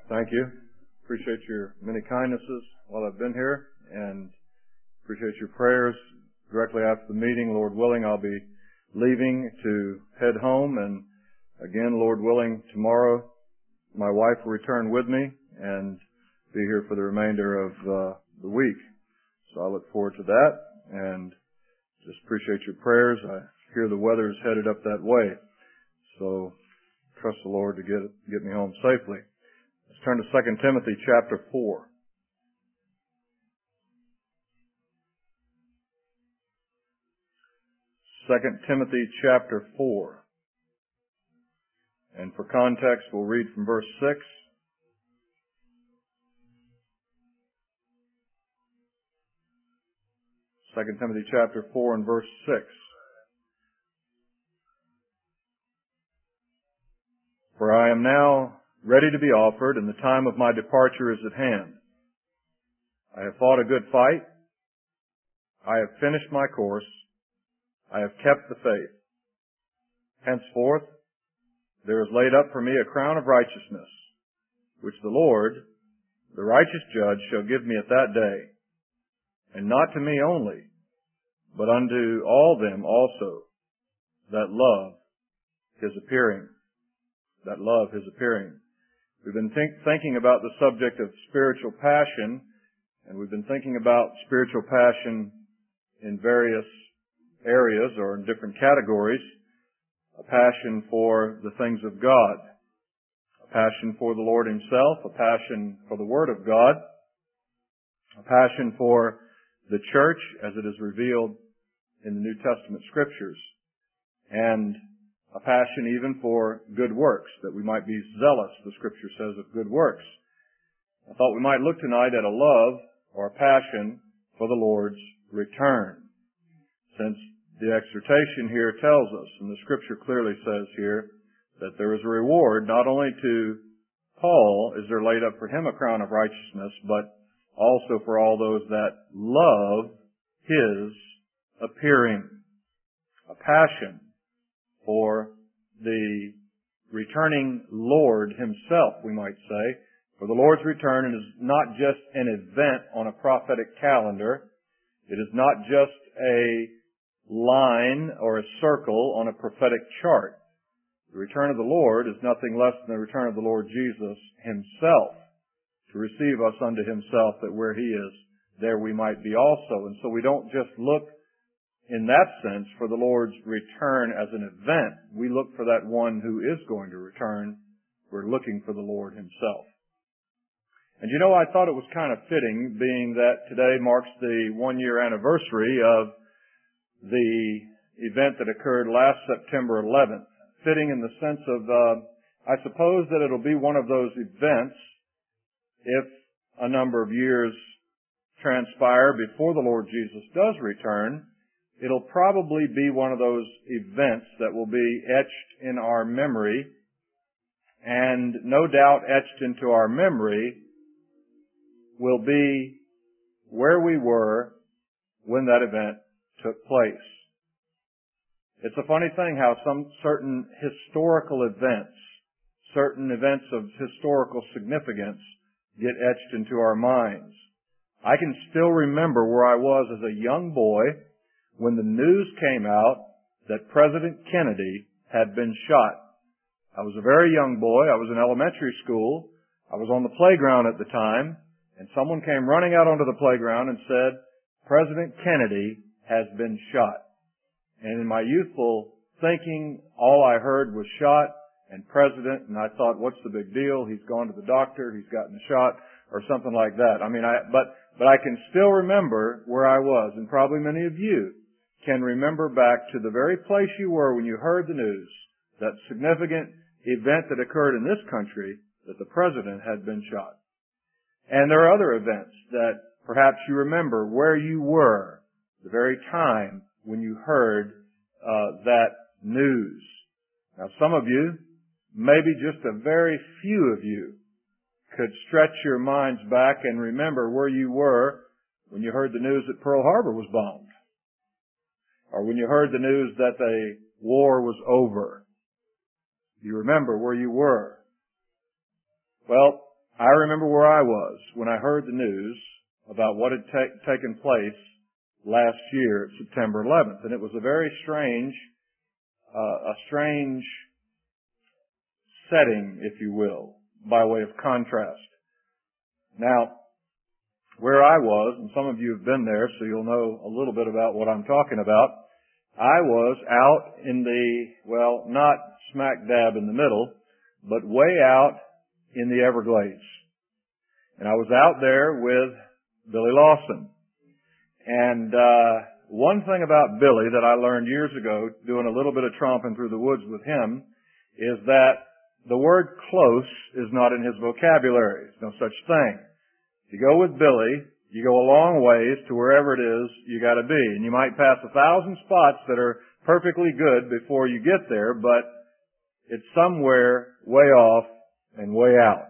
Thank you. Appreciate your many kindnesses while I've been here, and appreciate your prayers. Directly after the meeting, Lord willing, I'll be leaving to head home, and again, Lord willing, tomorrow my wife will return with me and be here for the remainder of the week. So I look forward to that, and just appreciate your prayers. I hear the weather's headed up that way, so trust the Lord to get me home safely. Let's turn to 2 Timothy chapter 4. Second Timothy chapter 4. And for context, we'll read from verse 6. Second Timothy chapter 4 and verse 6. For I am now ready to be offered, and the time of my departure is at hand. I have fought a good fight. I have finished my course. I have kept the faith. Henceforth, there is laid up for me a crown of righteousness, which the Lord, the righteous judge, shall give me at that day, and not to me only, but unto all them also that love his appearing. That love his appearing. We've been thinking about the subject of spiritual passion, and we've been thinking about spiritual passion in various areas or in different categories. A passion for the things of God, a passion for the Lord himself, a passion for the Word of God, a passion for the church as it is revealed in the New Testament Scriptures, and a passion even for good works, that we might be zealous, the Scripture says, of good works. I thought we might look tonight at a love or a passion for the Lord's return, since the exhortation here tells us, and the Scripture clearly says here, that there is a reward not only to Paul, is there laid up for him a crown of righteousness, but also for all those that love his appearing. A passion for the returning Lord himself, we might say. For the Lord's return is not just an event on a prophetic calendar. It is not just a line or a circle on a prophetic chart. The return of the Lord is nothing less than the return of the Lord Jesus himself to receive us unto himself, that where he is, there we might be also. And so we don't just look in that sense for the Lord's return as an event. We look for that one who is going to return. We're looking for the Lord himself. And you know, I thought it was kind of fitting, being that today marks the 1-year anniversary of the event that occurred last September 11th. Fitting in the sense of, I suppose that it'll be one of those events, if a number of years transpire before the Lord Jesus does return, it'll probably be one of those events that will be etched in our memory, and no doubt etched into our memory will be where we were when that event took place. It's a funny thing how some certain historical events, certain events of historical significance, get etched into our minds. I can still remember where I was as a young boy when the news came out that President Kennedy had been shot. I was a very young boy. I was in elementary school. I was on the playground at the time, and someone came running out onto the playground and said, President Kennedy has been shot. And in my youthful thinking, all I heard was shot and president, and I thought, what's the big deal? He's gone to the doctor, he's gotten a shot, or something like that. But I can still remember where I was, and probably many of you can remember back to the very place you were when you heard the news, that significant event that occurred in this country, that the president had been shot. And there are other events that perhaps you remember where you were the very time when you heard that news. Now, some of you, maybe just a very few of you, could stretch your minds back and remember where you were when you heard the news that Pearl Harbor was bombed, or when you heard the news that the war was over. You remember where you were. Well, I remember where I was when I heard the news about what had taken place last year, September 11th. And it was a very strange setting, if you will, by way of contrast. Now, where I was, and some of you have been there, so you'll know a little bit about what I'm talking about, I was out in well, not smack dab in the middle, but way out in the Everglades. And I was out there with Billy Lawson. And one thing about Billy that I learned years ago, doing a little bit of tromping through the woods with him, is that the word close is not in his vocabulary. There's no such thing. If you go with Billy, you go a long ways to wherever it is you got to be. And you might pass 1,000 spots that are perfectly good before you get there, but it's somewhere way off and way out.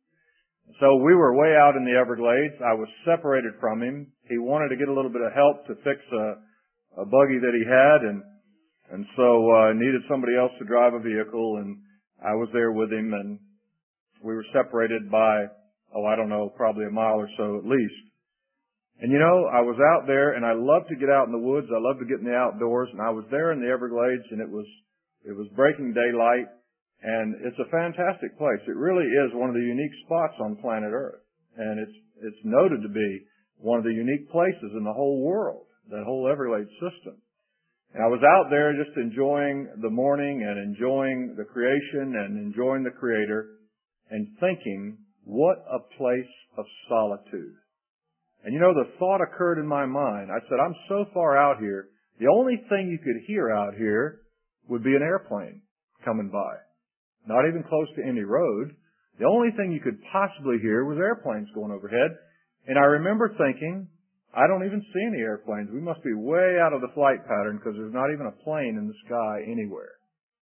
So we were way out in the Everglades. I was separated from him. He wanted to get a little bit of help to fix a buggy that he had, and so needed somebody else to drive a vehicle, and I was there with him, and we were separated by, I don't know, probably a mile or so at least. And you know, I was out there, and I love to get out in the woods. I love to get in the outdoors, and I was there in the Everglades, and it was breaking daylight. And it's a fantastic place. It really is one of the unique spots on planet Earth. And it's noted to be one of the unique places in the whole world, that whole Everglades system. And I was out there just enjoying the morning and enjoying the creation and enjoying the Creator and thinking, what a place of solitude. And you know, the thought occurred in my mind. I said, I'm so far out here, the only thing you could hear out here would be an airplane coming by. Not even close to any road. The only thing you could possibly hear was airplanes going overhead. And I remember thinking, I don't even see any airplanes. We must be way out of the flight pattern because there's not even a plane in the sky anywhere.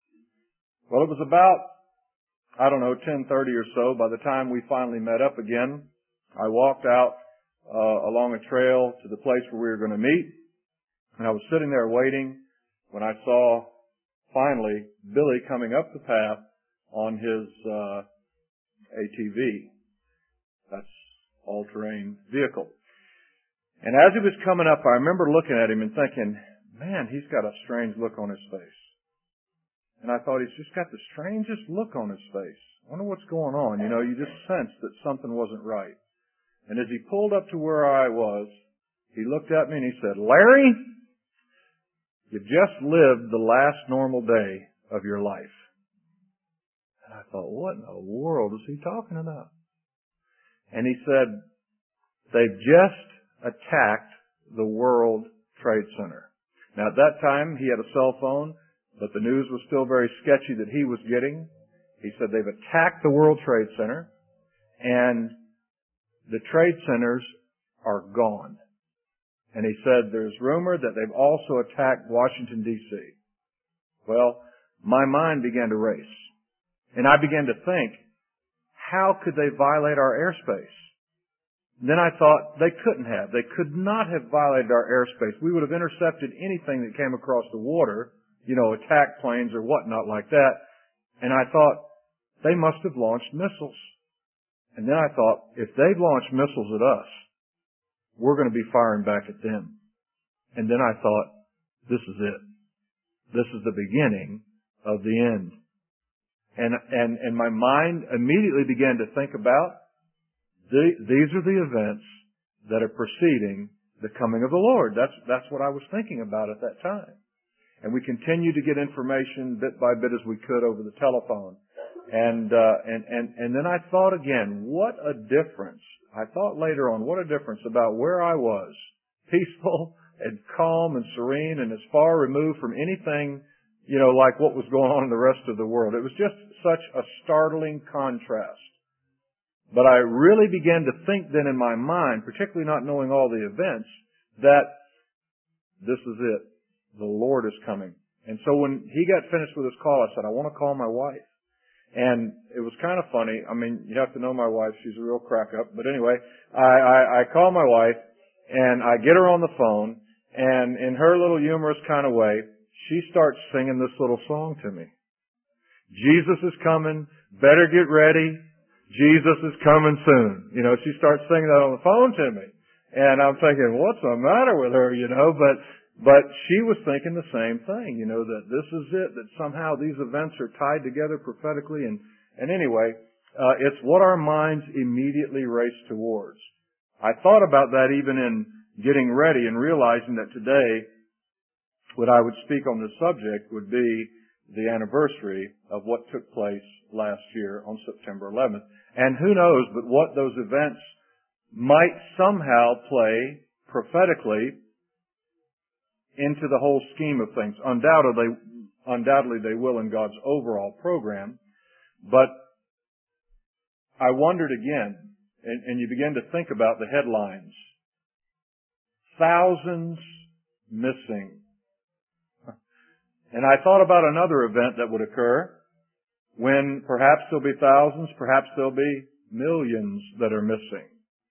Well, it was about, 10:30 or so. By the time we finally met up again, I walked out along a trail to the place where we were going to meet. And I was sitting there waiting when I saw finally Billy coming up the path on his ATV. That's all-terrain vehicle. And as he was coming up, I remember looking at him and thinking, man, he's got a strange look on his face. And I thought, he's just got the strangest look on his face. I wonder what's going on. You know, you just sensed that something wasn't right. And as he pulled up to where I was, he looked at me and he said, Larry, you've just lived the last normal day of your life. And I thought, what in the world is he talking about? And he said, they've just attacked the World Trade Center. Now at that time, he had a cell phone, but the news was still very sketchy that he was getting. He said they've attacked the World Trade Center, and the trade centers are gone. And he said there's rumor that they've also attacked Washington, D.C. Well, my mind began to race. And I began to think, how could they violate our airspace? And then I thought, they couldn't have. They could not have violated our airspace. We would have intercepted anything that came across the water, attack planes or whatnot like that. And I thought, they must have launched missiles. And then I thought, if they've launched missiles at us, we're going to be firing back at them. And then I thought, this is it. This is the beginning of the end. And my mind immediately began to think about, these are the events that are preceding the coming of the Lord. That's what I was thinking about at that time. And we continued to get information bit by bit as we could over the telephone. And then I thought again, what a difference. I thought later on, what a difference about where I was. Peaceful and calm and serene and as far removed from anything, like what was going on in the rest of the world. It was just such a startling contrast. But I really began to think then in my mind, particularly not knowing all the events, that this is it. The Lord is coming. And so when he got finished with his call, I said, I want to call my wife. And it was kind of funny. I mean, you have to know my wife. She's a real crack up. But anyway, I call my wife and I get her on the phone, and in her little humorous kind of way, she starts singing this little song to me. Jesus is coming. Better get ready. Jesus is coming soon. She starts singing that on the phone to me. And I'm thinking, what's the matter with her, But she was thinking the same thing, that this is it, that somehow these events are tied together prophetically. And anyway, it's what our minds immediately race towards. I thought about that even in getting ready and realizing that today, what I would speak on this subject would be the anniversary of what took place last year on September 11th. And who knows but what those events might somehow play prophetically into the whole scheme of things. Undoubtedly they will in God's overall program. But I wondered again, and you begin to think about the headlines. Thousands missing. And I thought about another event that would occur when perhaps there'll be thousands, perhaps there'll be millions that are missing.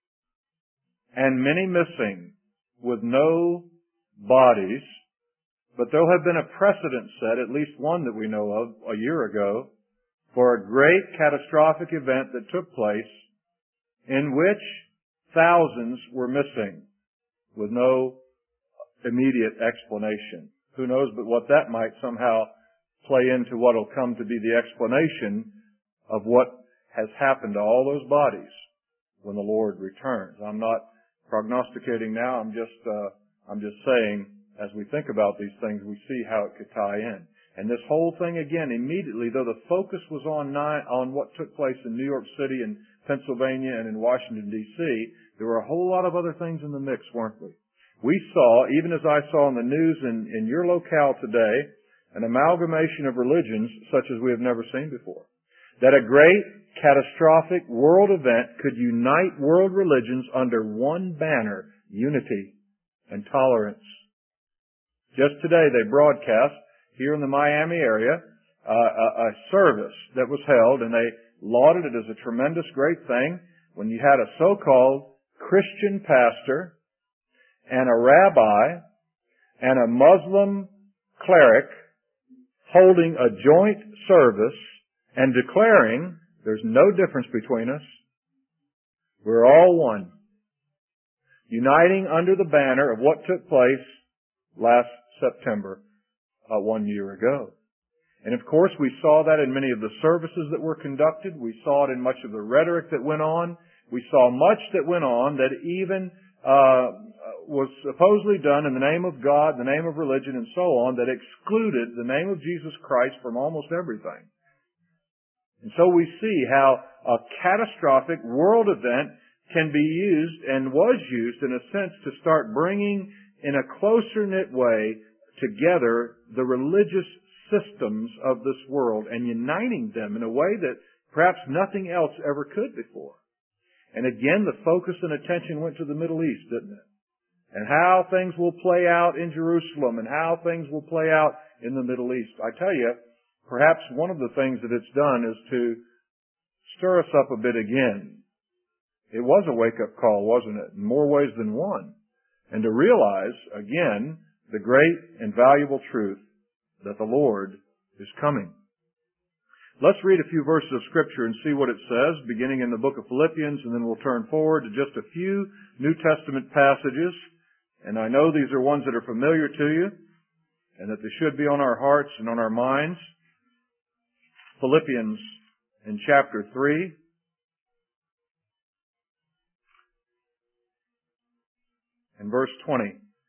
And many missing with no bodies, but there'll have been a precedent set, at least one that we know of a year ago, for a great catastrophic event that took place in which thousands were missing with no immediate explanation. Who knows but what that might somehow play into what will come to be the explanation of what has happened to all those bodies when the Lord returns. I'm not prognosticating now. I'm just saying, as we think about these things, we see how it could tie in. And this whole thing again, immediately, though the focus was on what took place in New York City and Pennsylvania and in Washington, D.C., there were a whole lot of other things in the mix, weren't we? We saw, even as I saw in the news in your locale today, an amalgamation of religions such as we have never seen before. That a great catastrophic world event could unite world religions under one banner, unity and tolerance. Just today they broadcast here in the Miami area a service that was held, and they lauded it as a tremendous great thing when you had a so-called Christian pastor and a rabbi and a Muslim cleric holding a joint service and declaring there's no difference between us. We're all one. Uniting under the banner of what took place last September, 1 year ago. And of course we saw that in many of the services that were conducted. We saw it in much of the rhetoric that went on. We saw much that went on that even was supposedly done in the name of God, the name of religion, and so on, that excluded the name of Jesus Christ from almost everything. And so we see how a catastrophic world event can be used and was used in a sense to start bringing in a closer knit way together the religious systems of this world and uniting them in a way that perhaps nothing else ever could before. And again, the focus and attention went to the Middle East, didn't it? And how things will play out in Jerusalem and how things will play out in the Middle East. I tell you, perhaps one of the things that it's done is to stir us up a bit again. It was a wake-up call, wasn't it? In more ways than one. And to realize, again, the great and valuable truth that the Lord is coming. Let's read a few verses of Scripture and see what it says, beginning in the book of Philippians, and then we'll turn forward to just a few New Testament passages. And I know these are ones that are familiar to you, and that they should be on our hearts and on our minds. Philippians in chapter 3. And verse 20.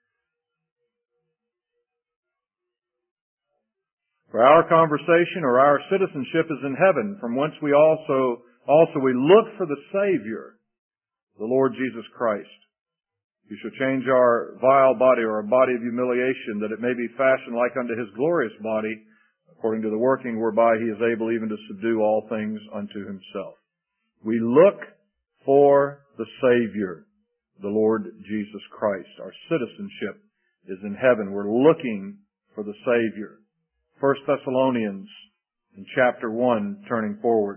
For our conversation or our citizenship is in heaven, from whence we also we look for the Savior, the Lord Jesus Christ. He shall change our vile body or a body of humiliation, that it may be fashioned like unto His glorious body, according to the working whereby He is able even to subdue all things unto Himself. We look for the Savior, the Lord Jesus Christ. Our citizenship is in heaven. We're looking for the Savior. 1 Thessalonians in chapter 1, turning forward.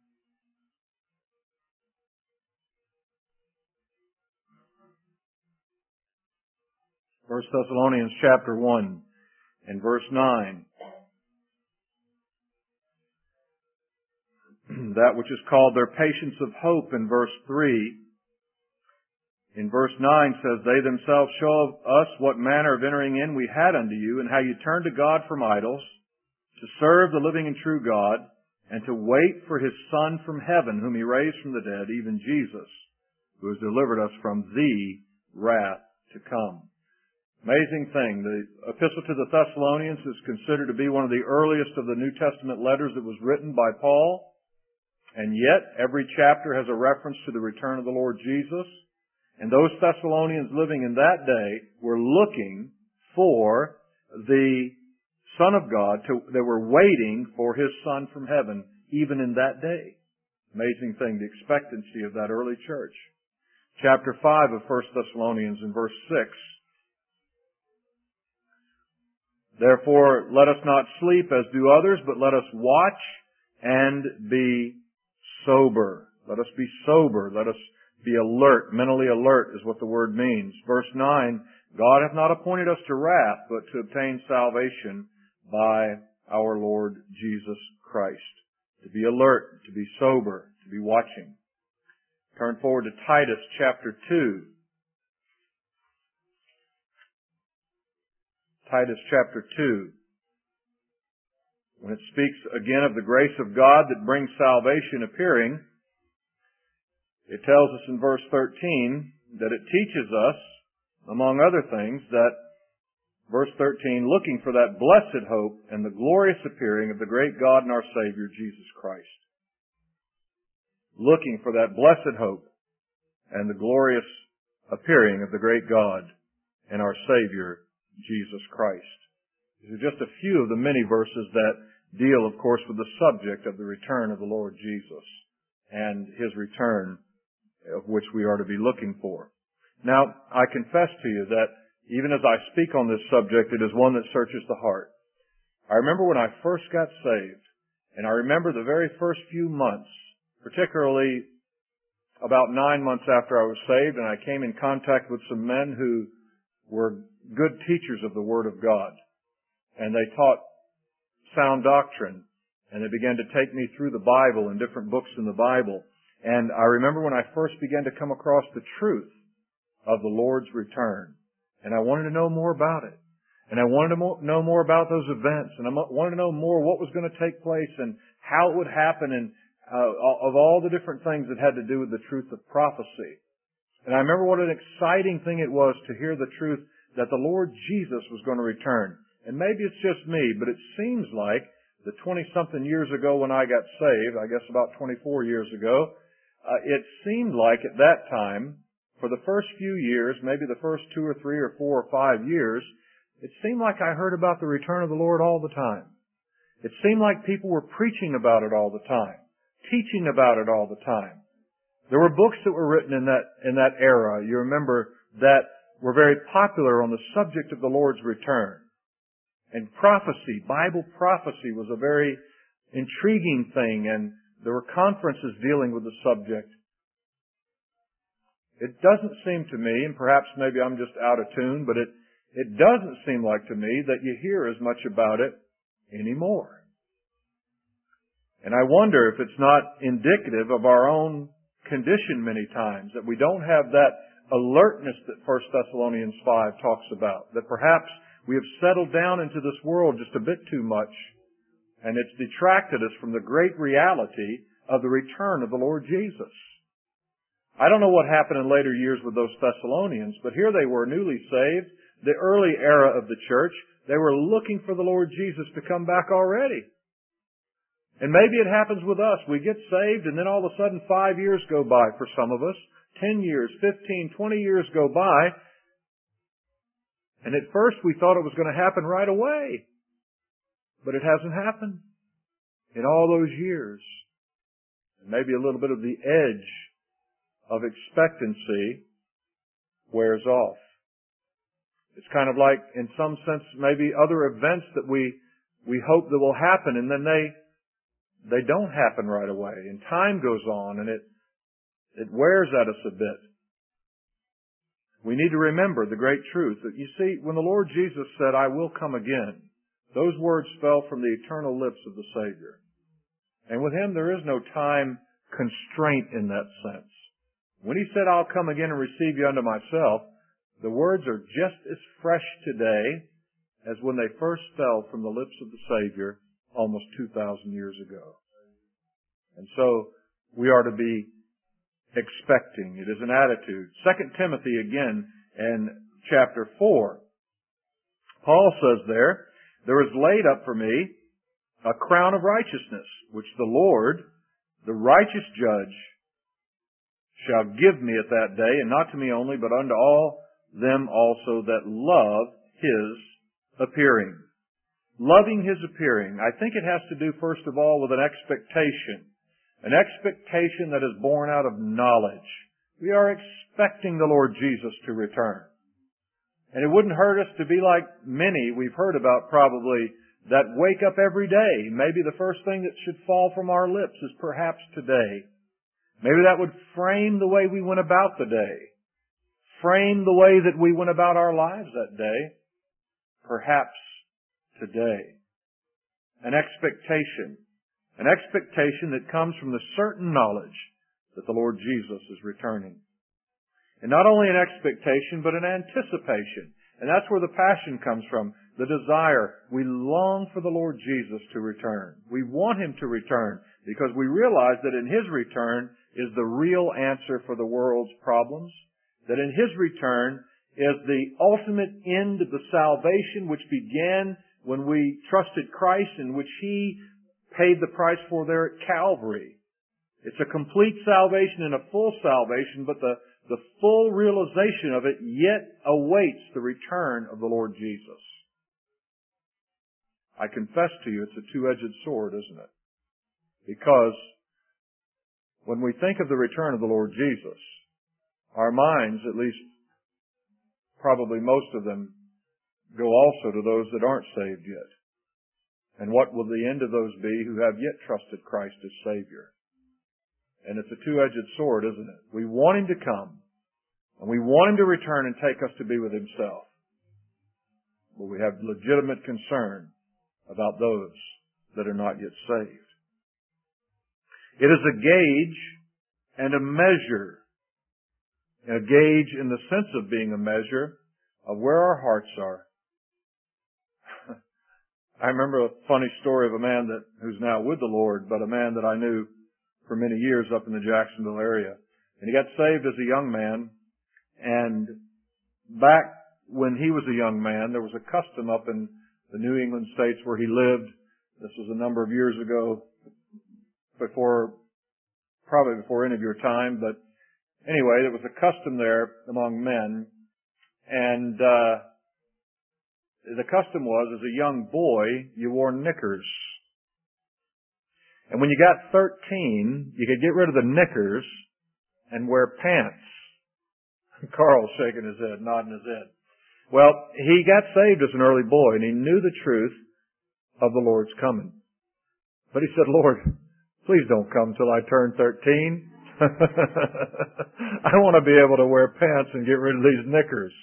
First Thessalonians chapter 1 and verse 9. that which is called their patience of hope in verse 3. In verse 9 says, they themselves show us what manner of entering in we had unto you, and how you turned to God from idols, to serve the living and true God, and to wait for His Son from heaven, whom He raised from the dead, even Jesus, who has delivered us from the wrath to come. Amazing thing. The Epistle to the Thessalonians is considered to be one of the earliest of the New Testament letters that was written by Paul. And yet, every chapter has a reference to the return of the Lord Jesus. And those Thessalonians living in that day were looking for the Son of God. They were waiting for His Son from heaven, even in that day. Amazing thing, the expectancy of that early church. Chapter 5 of 1 Thessalonians in verse 6. Therefore, let us not sleep as do others, but let us watch and be sober. Let us be sober. Let us be alert. Mentally alert is what the word means. Verse 9, God hath not appointed us to wrath, but to obtain salvation by our Lord Jesus Christ. To be alert, to be sober, to be watching. Turn forward to Titus chapter 2. Titus chapter 2. When it speaks again of the grace of God that brings salvation appearing, it tells us in verse 13 that it teaches us, among other things, that, verse 13, looking for that blessed hope and the glorious appearing of the great God and our Savior, Jesus Christ. Looking for that blessed hope and the glorious appearing of the great God and our Savior, Jesus Christ. These are just a few of the many verses that deal, of course, with the subject of the return of the Lord Jesus and His return, of which we are to be looking for. Now, I confess to you that even as I speak on this subject, it is one that searches the heart. I remember when I first got saved, and I remember the very first few months, particularly about 9 months after I was saved, and I came in contact with some men who were good teachers of the Word of God. And they taught sound doctrine, and they began to take me through the Bible and different books in the Bible. And I remember when I first began to come across the truth of the Lord's return. And I wanted to know more about it. And I wanted to know more about those events. And I wanted to know more what was going to take place and how it would happen, and of all the different things that had to do with the truth of prophecy. And I remember what an exciting thing it was to hear the truth that the Lord Jesus was going to return. And maybe it's just me, but it seems like the 20-something years ago when I got saved, I guess about 24 years ago, it seemed like at that time, for the first few years, maybe the first 2 or 3 or 4 or 5 years, it seemed like I heard about the return of the Lord all the time. It seemed like people were preaching about it all the time, teaching about it all the time. There were books that were written in that era, you remember, that were very popular on the subject of the Lord's return. And prophecy, Bible prophecy, was a very intriguing thing, and there were conferences dealing with the subject. It doesn't seem to me, and perhaps maybe I'm just out of tune, but it doesn't seem like to me that you hear as much about it anymore. And I wonder if it's not indicative of our own condition many times, that we don't have that alertness that 1 Thessalonians 5 talks about, that perhaps we have settled down into this world just a bit too much, and it's detracted us from the great reality of the return of the Lord Jesus. I don't know what happened in later years with those Thessalonians, but here they were newly saved, the early era of the church. They were looking for the Lord Jesus to come back already. And maybe it happens with us. We get saved, and then all of a sudden 5 years go by for some of us. 10 years, 15, 20 years go by. And at first we thought it was going to happen right away. But it hasn't happened in all those years. And maybe a little bit of the edge of expectancy wears off. It's kind of like, in some sense, maybe other events that we hope that will happen, and then they don't happen right away. And time goes on, and it wears at us a bit. We need to remember the great truth that, you see, when the Lord Jesus said, "I will come again," those words fell from the eternal lips of the Savior. And with Him there is no time constraint in that sense. When He said, I'll come again and receive you unto myself, the words are just as fresh today as when they first fell from the lips of the Savior almost 2,000 years ago. And so we are to be expecting. It is an attitude. 2 Timothy again in chapter 4. Paul says there is laid up for me a crown of righteousness, which the Lord, the righteous judge, shall give me at that day, and not to me only, but unto all them also that love His appearing. Loving His appearing. I think it has to do first of all with an expectation. An expectation that is born out of knowledge. We are expecting the Lord Jesus to return. And it wouldn't hurt us to be like many we've heard about probably that wake up every day. Maybe the first thing that should fall from our lips is perhaps today. Maybe that would frame the way we went about the day. Frame the way that we went about our lives that day. Perhaps today. An expectation. An expectation that comes from the certain knowledge that the Lord Jesus is returning. And not only an expectation, but an anticipation. And that's where the passion comes from. The desire. We long for the Lord Jesus to return. We want Him to return because we realize that in His return is the real answer for the world's problems. That in His return is the ultimate end of the salvation which began when we trusted Christ and which He paid the price for there at Calvary. It's a complete salvation and a full salvation, but the full realization of it yet awaits the return of the Lord Jesus. I confess to you, it's a two-edged sword, isn't it? Because when we think of the return of the Lord Jesus, our minds, at least probably most of them, go also to those that aren't saved yet. And what will the end of those be who have yet trusted Christ as Savior? And it's a two-edged sword, isn't it? We want Him to come, and we want Him to return and take us to be with Himself. But we have legitimate concern about those that are not yet saved. It is a gauge and a measure. A gauge in the sense of being a measure of where our hearts are. I remember a funny story of a man who's now with the Lord, but a man that I knew for many years up in the Jacksonville area. And he got saved as a young man. And back when he was a young man, there was a custom up in the New England states where he lived. This was a number of years ago, probably before any of your time. But anyway, there was a custom there among men. And the custom was, as a young boy, you wore knickers. And when you got 13, you could get rid of the knickers and wear pants. Carl's shaking his head, nodding his head. Well, he got saved as an early boy, and he knew the truth of the Lord's coming. But he said, Lord, please don't come till I turn 13. I want to be able to wear pants and get rid of these knickers.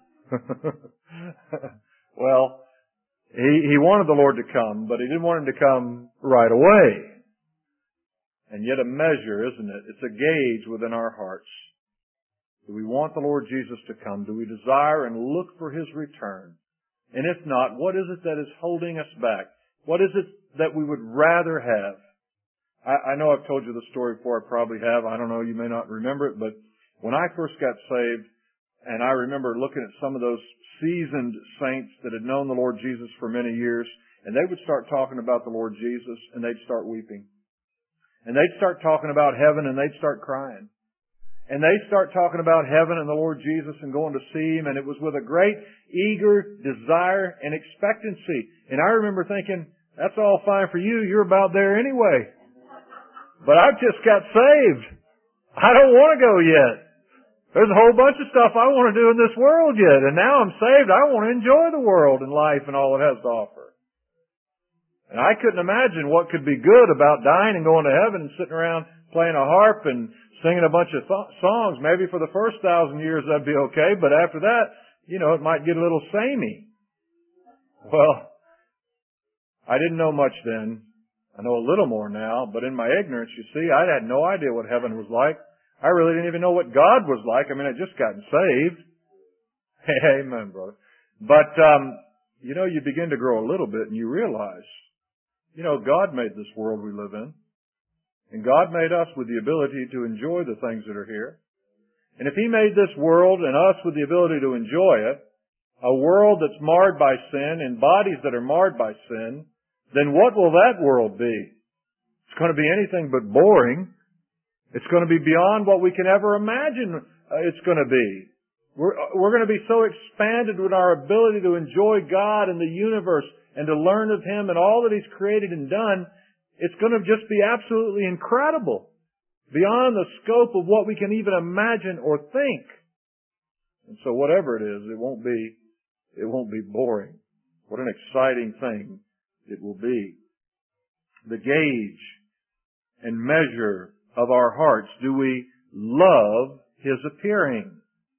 Well, he wanted the Lord to come, but he didn't want Him to come right away. And yet a measure, isn't it? It's a gauge within our hearts. Do we want the Lord Jesus to come? Do we desire and look for His return? And if not, what is it that is holding us back? What is it that we would rather have? I know I've told you the story before, I probably have. I don't know, you may not remember it, but when I first got saved, and I remember looking at some of those seasoned saints that had known the Lord Jesus for many years, and they would start talking about the Lord Jesus, and they'd start weeping. And they'd start talking about heaven, and they'd start crying. And they'd start talking about heaven and the Lord Jesus and going to see Him, and it was with a great eager desire and expectancy. And I remember thinking, that's all fine for you, you're about there anyway. But I've just got saved. I don't want to go yet. There's a whole bunch of stuff I want to do in this world yet. And now I'm saved. I want to enjoy the world and life and all it has to offer. And I couldn't imagine what could be good about dying and going to heaven and sitting around playing a harp and singing a bunch of songs. Maybe for the first 1,000 years that'd be okay. But after that, it might get a little samey. Well, I didn't know much then. I know a little more now, but in my ignorance, you see, I had no idea what heaven was like. I really didn't even know what God was like. I mean, I'd just gotten saved. Amen, brother. But, you begin to grow a little bit and you realize, God made this world we live in. And God made us with the ability to enjoy the things that are here. And if He made this world and us with the ability to enjoy it, a world that's marred by sin and bodies that are marred by sin, then what will that world be? It's going to be anything but boring. It's going to be beyond what we can ever imagine it's going to be. We're going to be so expanded with our ability to enjoy God and the universe and to learn of Him and all that He's created and done. It's going to just be absolutely incredible, beyond the scope of what we can even imagine or think. And so whatever it is, it won't be boring. What an exciting thing it will be. The gauge and measure of our hearts. Do we love His appearing?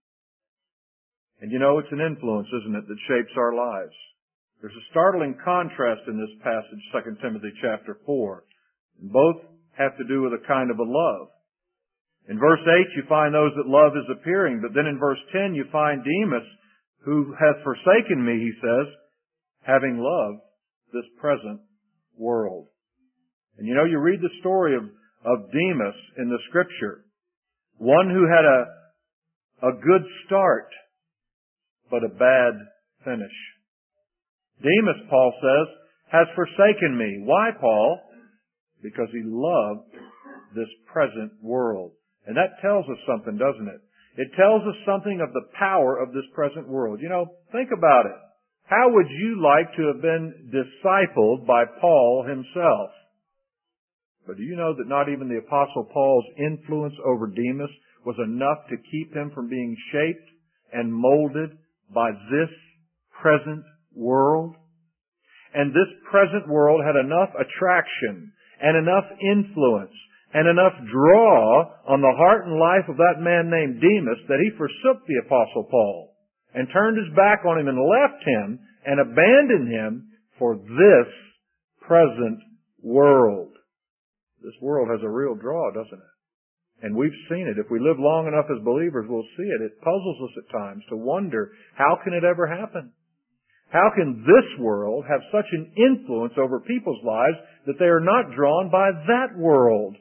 And it's an influence, isn't it, that shapes our lives. There's a startling contrast in this passage, 2 Timothy chapter 4. And both have to do with a kind of a love. In verse 8 you find those that love is appearing, but then in verse 10 you find Demas, who hath forsaken me, he says, having loved this present world. And you read the story of Demas in the Scripture. One who had a good start, but a bad finish. Demas, Paul says, has forsaken me. Why, Paul? Because he loved this present world. And that tells us something, doesn't it? It tells us something of the power of this present world. Think about it. How would you like to have been discipled by Paul himself? But do you know that not even the Apostle Paul's influence over Demas was enough to keep him from being shaped and molded by this present world? And this present world had enough attraction and enough influence and enough draw on the heart and life of that man named Demas that he forsook the Apostle Paul and turned his back on him and left him and abandoned him for this present world. This world has a real draw, doesn't it? And we've seen it. If we live long enough as believers, we'll see it. It puzzles us at times to wonder, how can it ever happen? How can this world have such an influence over people's lives that they are not drawn by that world?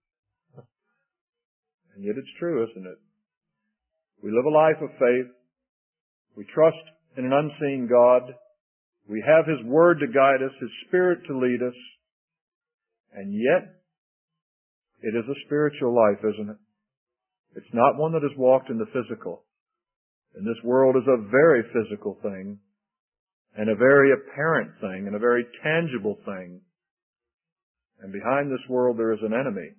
And yet it's true, isn't it? We live a life of faith. We trust in an unseen God. We have His Word to guide us, His Spirit to lead us. And yet, it is a spiritual life, isn't it? It's not one that is walked in the physical. And this world is a very physical thing, and a very apparent thing, and a very tangible thing. And behind this world there is an enemy.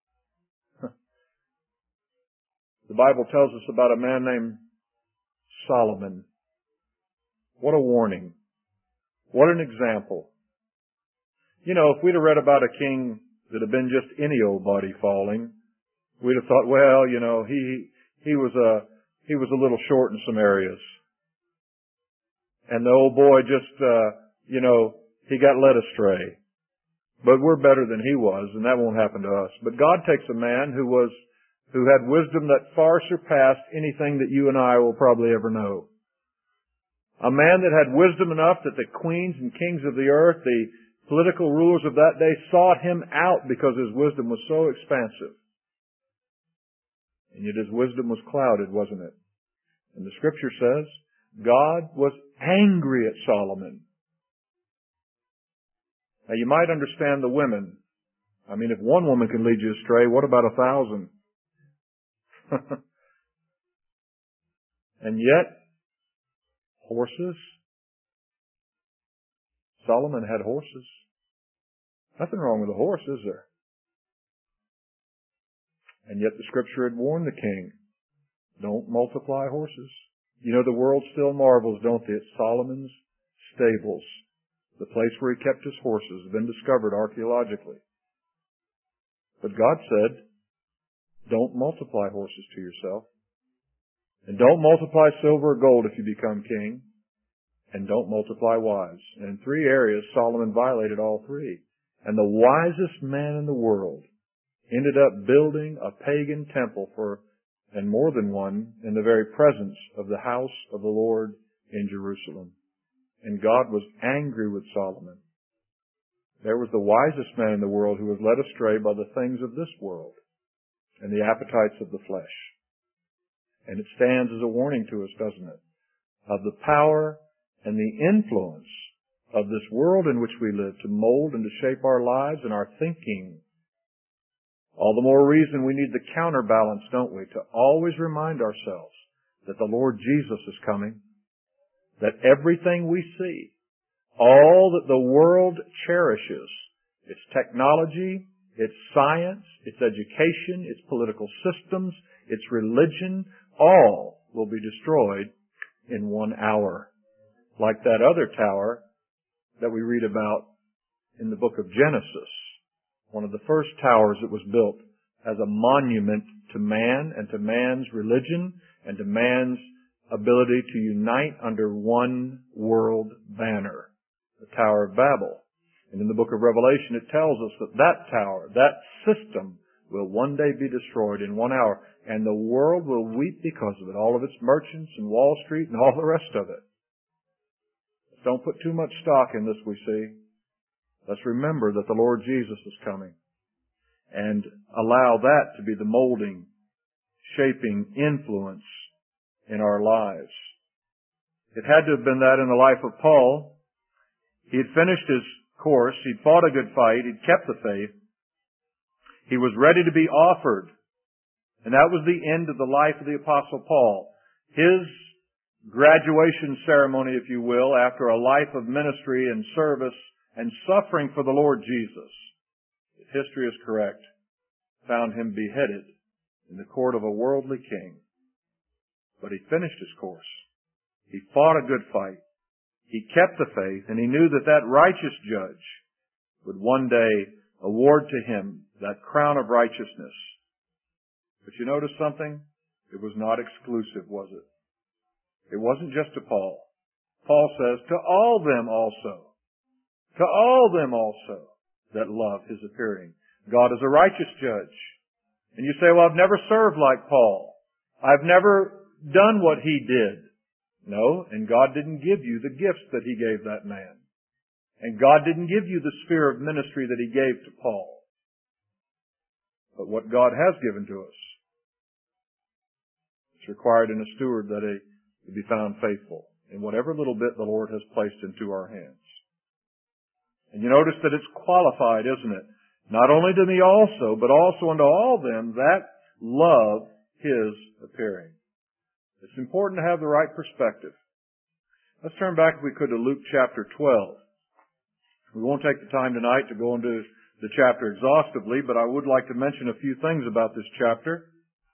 The Bible tells us about a man named Solomon. What a warning. What an example. If we'd have read about a king that had been just any old body falling, we'd have thought, well, he was a little short in some areas. And the old boy just, he got led astray. But we're better than he was, and that won't happen to us. But God takes a man who had wisdom that far surpassed anything that you and I will probably ever know. A man that had wisdom enough that the queens and kings of the earth, the political rulers of that day, sought him out because his wisdom was so expansive. And yet his wisdom was clouded, wasn't it? And the Scripture says, God was angry at Solomon. Now you might understand the women. I mean, if one woman can lead you astray, what about 1,000? And yet, horses. Solomon had horses. Nothing wrong with a horse, is there? And yet the Scripture had warned the king, don't multiply horses. The world still marvels, don't they, at Solomon's stables. The place where he kept his horses has been discovered archaeologically. But God said, don't multiply horses to yourself. And don't multiply silver or gold if you become king. And don't multiply wives. And in 3 areas, Solomon violated all 3. And the wisest man in the world ended up building a pagan temple and more than one, in the very presence of the house of the Lord in Jerusalem. And God was angry with Solomon. There was the wisest man in the world who was led astray by the things of this world and the appetites of the flesh. And it stands as a warning to us, doesn't it, of the power and the influence of this world in which we live to mold and to shape our lives and our thinking. All the more reason we need the counterbalance, don't we, to always remind ourselves that the Lord Jesus is coming, that everything we see, all that the world cherishes, its technology, its science, its education, its political systems, its religion, all will be destroyed in 1 hour. Like that other tower that we read about in the book of Genesis. One of the first towers that was built as a monument to man and to man's religion and to man's ability to unite under one world banner, the Tower of Babel. And in the book of Revelation it tells us that that tower, that system, will one day be destroyed in 1 hour, and the world will weep because of it, all of its merchants and Wall Street and all the rest of it. Don't put too much stock in this, we see. Let's remember that the Lord Jesus is coming, and allow that to be the molding, shaping influence in our lives. It had to have been that in the life of Paul. He had finished his course. He'd fought a good fight. He'd kept the faith. He was ready to be offered. And that was the end of the life of the Apostle Paul. His graduation ceremony, if you will, after a life of ministry and service and suffering for the Lord Jesus, if history is correct, found him beheaded in the court of a worldly king. But he finished his course. He fought a good fight. He kept the faith, and he knew that that righteous judge would one day award to him that crown of righteousness. But you notice something? It was not exclusive, was it? It wasn't just to Paul. Paul says, to all them also that love his appearing. God is a righteous judge. And you say, well, I've never served like Paul. I've never done what he did. No, and God didn't give you the gifts that he gave that man. And God didn't give you the sphere of ministry that he gave to Paul. But what God has given to us, it's required in a steward that to be found faithful in whatever little bit the Lord has placed into our hands. And you notice that it's qualified, isn't it? Not only to me also, but also unto all them that love his appearing. It's important to have the right perspective. Let's turn back, if we could, to Luke chapter 12. We won't take the time tonight to go into the chapter exhaustively, but I would like to mention a few things about this chapter.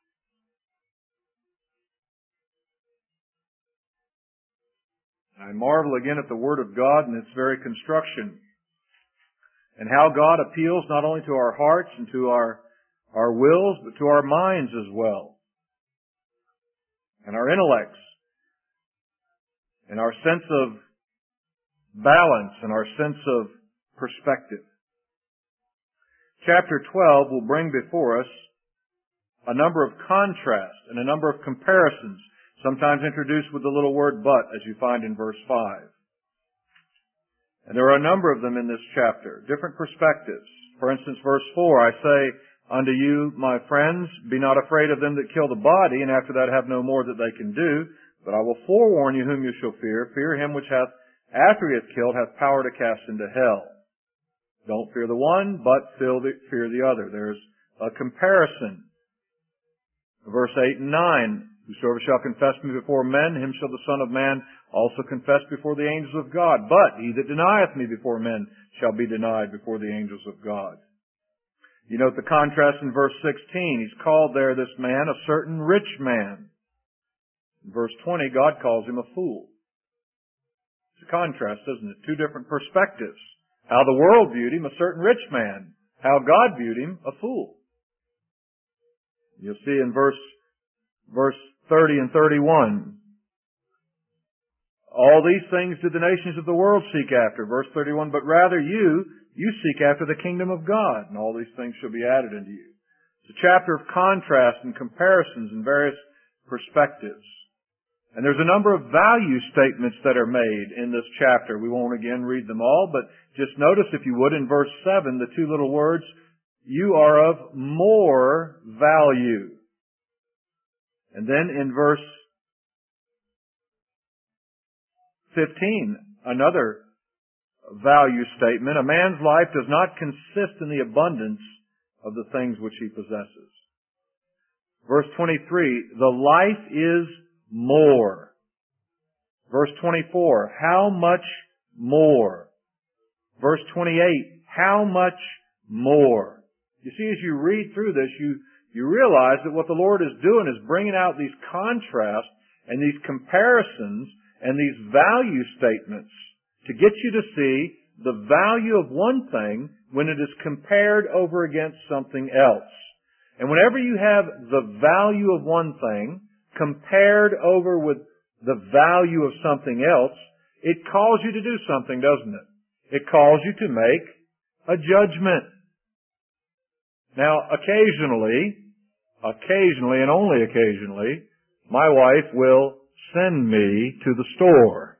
I marvel again at the Word of God and its very construction, and how God appeals not only to our hearts and to our wills, but to our minds as well, and our intellects, and our sense of balance, and our sense of perspective. Chapter 12 will bring before us a number of contrasts and a number of comparisons, sometimes introduced with the little word but, as you find in verse 5. And there are a number of them in this chapter, different perspectives. For instance, verse 4, I say unto you, my friends, be not afraid of them that kill the body, and after that have no more that they can do, but I will forewarn you whom you shall fear. Fear him which hath, after he hath killed, hath power to cast into hell. Don't fear the one, but fear the other. There's a comparison. Verse 8 and 9, whosoever shall confess me before men, him shall the Son of Man also confess before the angels of God. But he that denieth me before men shall be denied before the angels of God. You note the contrast in verse 16. He's called there, this man, a certain rich man. In verse 20, God calls him a fool. It's a contrast, isn't it? Two different perspectives. How the world viewed him, a certain rich man. How God viewed him, a fool. You'll see in verse 30 and 31. All these things did the nations of the world seek after. Verse 31, but rather you you seek after the kingdom of God, and all these things shall be added unto you. It's a chapter of contrast and comparisons in various perspectives. And there's a number of value statements that are made in this chapter. We won't again read them all, but just notice, if you would, in verse 7, the two little words, you are of more value. And then in verse 15, another value statement, a man's life does not consist in the abundance of the things which he possesses. Verse 23, the life is more. Verse 24, how much more? Verse 28, how much more? You see, as you read through this, you realize that what the Lord is doing is bringing out these contrasts and these comparisons and these value statements to get you to see the value of one thing when it is compared over against something else. And whenever you have the value of one thing compared over with the value of something else, it calls you to do something, doesn't it? It calls you to make a judgment. Now, occasionally, and only occasionally, my wife will send me to the store.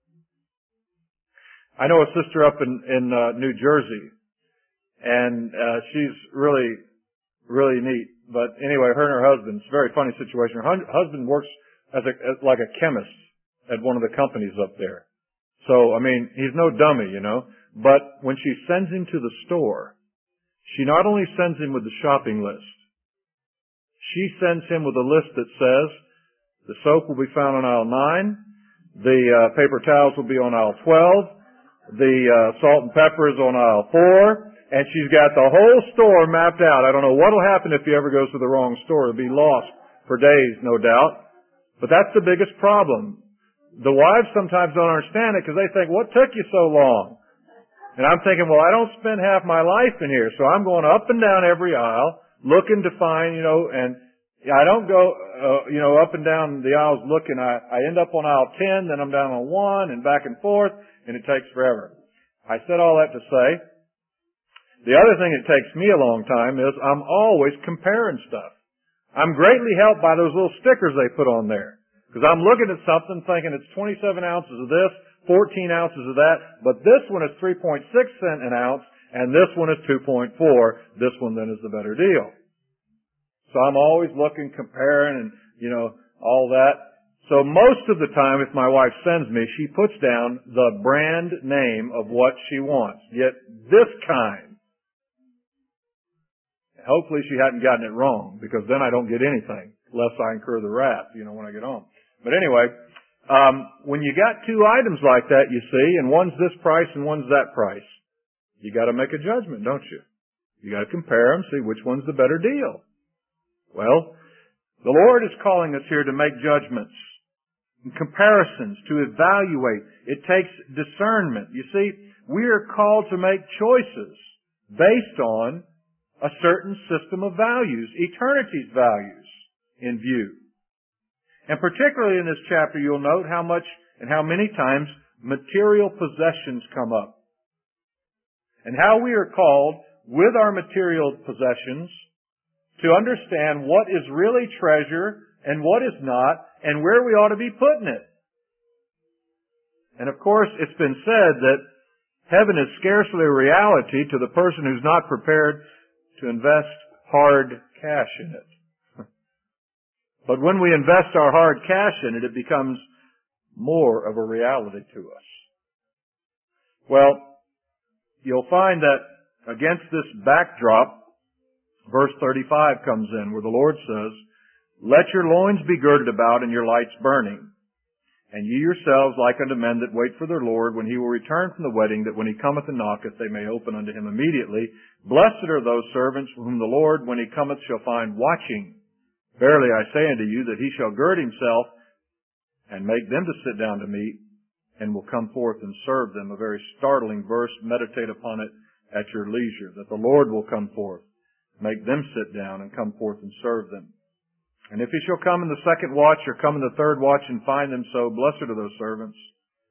I know a sister up in New Jersey, and she's really neat. But anyway, her and her husband, it's a very funny situation. Her husband works as like a chemist at one of the companies up there. So, I mean, he's no dummy, you know. But when she sends him to the store, she not only sends him with the shopping list, she sends him with a list that says the soap will be found on aisle 9, the paper towels will be on aisle 12, the salt and pepper is on aisle 4, and she's got the whole store mapped out. I don't know what'll happen if he ever goes to the wrong store. He'll be lost for days, no doubt. But that's the biggest problem. The wives sometimes don't understand it because they think, what took you so long? And I'm thinking, well, I don't spend half my life in here, so I'm going up and down every aisle looking to find, and I don't go, up and down the aisles looking. I end up on aisle 10, then I'm down on 1 and back and forth, and it takes forever. I said all that to say, the other thing that takes me a long time is I'm always comparing stuff. I'm greatly helped by those little stickers they put on there. Because I'm looking at something thinking it's 27 ounces of this, 14 ounces of that, but this one is 3.6 cents an ounce, and this one is 2.4. This one then is the better deal. So I'm always looking, comparing, and, all that. So most of the time, if my wife sends me, she puts down the brand name of what she wants. Get this kind. Hopefully she hadn't gotten it wrong, because then I don't get anything, lest I incur the wrath, when I get home. But anyway, when you got two items like that, you see, and one's this price and one's that price, you got to make a judgment, don't you? You got to compare them, see which one's the better deal. Well, the Lord is calling us here to make judgments and comparisons, to evaluate. It takes discernment. You see, we are called to make choices based on a certain system of values, eternity's values in view. And particularly in this chapter, you'll note how much and how many times material possessions come up. And how we are called, with our material possessions, to understand what is really treasure and what is not, and where we ought to be putting it. And of course, it's been said that heaven is scarcely a reality to the person who's not prepared to invest hard cash in it. But when we invest our hard cash in it, it becomes more of a reality to us. Well, you'll find that against this backdrop, verse 35 comes in, where the Lord says, let your loins be girded about and your lights burning. And ye yourselves like unto men that wait for their Lord when he will return from the wedding, that when he cometh and knocketh, they may open unto him immediately. Blessed are those servants whom the Lord, when he cometh, shall find watching. Verily I say unto you that he shall gird himself and make them to sit down to meat, and will come forth and serve them. A very startling verse. Meditate upon it at your leisure, that the Lord will come forth, make them sit down, and come forth and serve them. And if he shall come in the second watch or come in the third watch and find them so, blessed are those servants.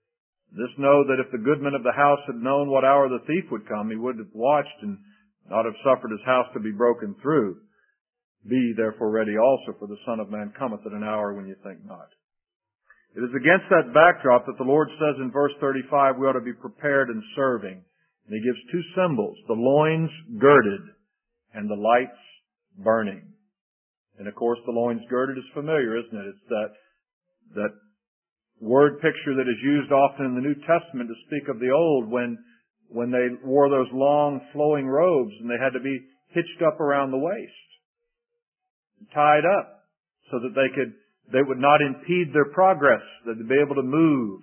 This know that if the goodman of the house had known what hour the thief would come, he would have watched and not have suffered his house to be broken through. Be therefore ready also, for the Son of Man cometh at an hour when you think not. It is against that backdrop that the Lord says in verse 35 we ought to be prepared and serving. And He gives two symbols, the loins girded and the lights burning. And of course the loins girded is familiar, isn't it? It's that word picture that is used often in the New Testament to speak of the old when they wore those long flowing robes and they had to be hitched up around the waist, tied up so that they would not impede their progress, that they'd be able to move.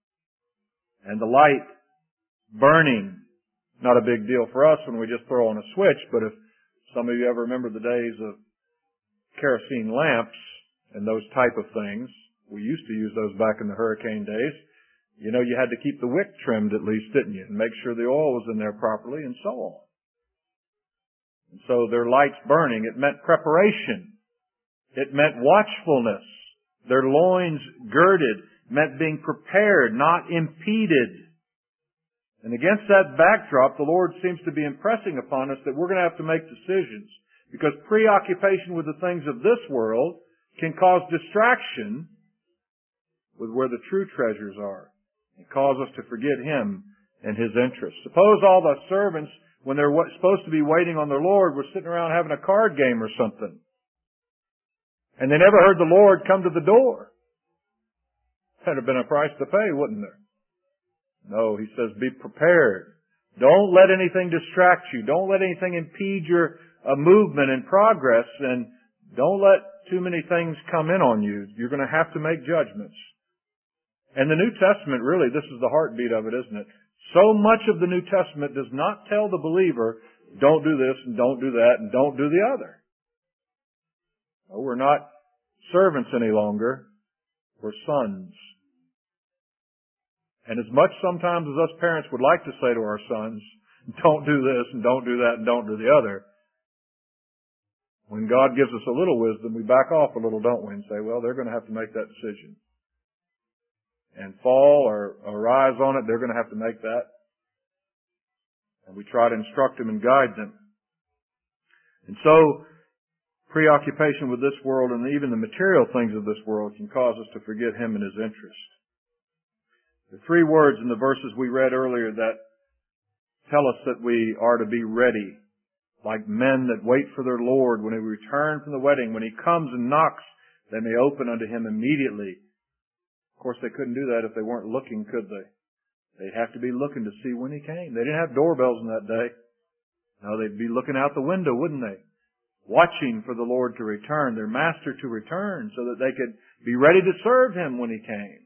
And the light burning, not a big deal for us when we just throw on a switch, but if some of you ever remember the days of kerosene lamps and those type of things, we used to use those back in the hurricane days. You know, you had to keep the wick trimmed at least, didn't you? And make sure the oil was in there properly and so on. And so their lights burning, it meant preparation. It meant watchfulness. Their loins girded meant being prepared, not impeded. And against that backdrop, the Lord seems to be impressing upon us that we're going to have to make decisions. Because preoccupation with the things of this world can cause distraction with where the true treasures are, and cause us to forget Him and His interests. Suppose all the servants, when they're supposed to be waiting on their Lord, were sitting around having a card game or something, and they never heard the Lord come to the door. That'd have been a price to pay, wouldn't there? No, He says, be prepared. Don't let anything distract you. Don't let anything impede your movement and progress, and don't let too many things come in on you. You're going to have to make judgments. And the New Testament, really, this is the heartbeat of it, isn't it? So much of the New Testament does not tell the believer, don't do this and don't do that and don't do the other. No, we're not servants any longer. We're sons. And as much sometimes as us parents would like to say to our sons, don't do this and don't do that and don't do the other, when God gives us a little wisdom, we back off a little, don't we, and say, well, they're going to have to make that decision. And fall or rise on it, they're going to have to make that. And we try to instruct them and guide them. And so, preoccupation with this world and even the material things of this world can cause us to forget Him and His interest. The three words in the verses we read earlier that tell us that we are to be ready, like men that wait for their Lord when He returns from the wedding. When He comes and knocks, they may open unto Him immediately. Of course, they couldn't do that if they weren't looking, could they? They'd have to be looking to see when He came. They didn't have doorbells in that day. No, they'd be looking out the window, wouldn't they? Watching for the Lord to return, their Master to return, so that they could be ready to serve Him when He came.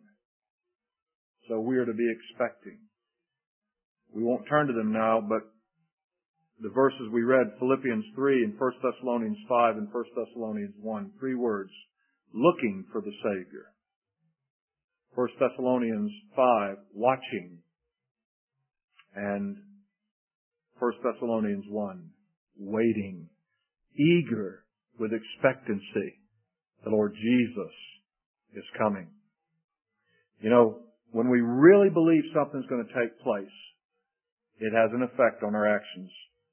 So we are to be expecting. We won't turn to them now, but the verses we read, Philippians 3 and 1 Thessalonians 5 and 1 Thessalonians 1, three words, looking for the Savior. 1 Thessalonians 5, watching. And 1 Thessalonians 1, waiting, eager with expectancy. The Lord Jesus is coming. You know, when we really believe something's going to take place, it has an effect on our actions.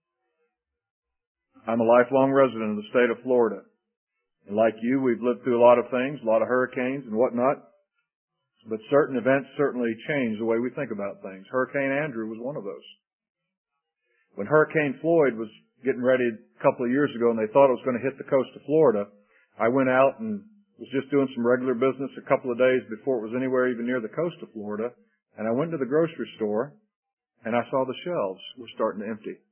I'm a lifelong resident of the state of Florida. And like you, we've lived through a lot of things, a lot of hurricanes and whatnot. But certain events certainly change the way we think about things. Hurricane Andrew was one of those. When Hurricane Floyd was getting ready a couple of years ago and they thought it was going to hit the coast of Florida, I went out and was just doing some regular business a couple of days before it was anywhere even near the coast of Florida. And I went to the grocery store and I saw the shelves were starting to empty.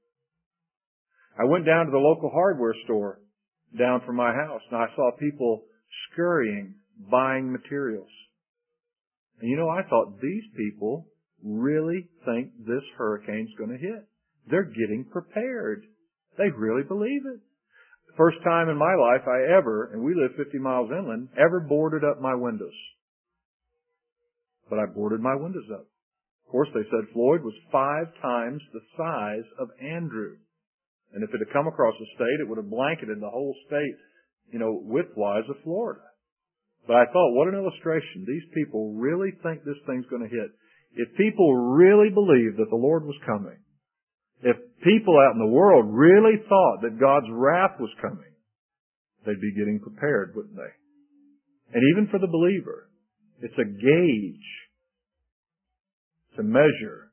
I went down to the local hardware store down from my house and I saw people scurrying, buying materials. And you know, I thought, these people really think this hurricane's going to hit. They're getting prepared. They really believe it. The first time in my life I ever, and we live 50 miles inland, ever boarded up my windows. But I boarded my windows up. Of course, they said Floyd was 5 times the size of Andrew. And if it had come across the state, it would have blanketed the whole state, widthwise of Florida. But I thought, what an illustration. These people really think this thing's going to hit. If people really believed that the Lord was coming, if people out in the world really thought that God's wrath was coming, they'd be getting prepared, wouldn't they? And even for the believer, it's a gauge to measure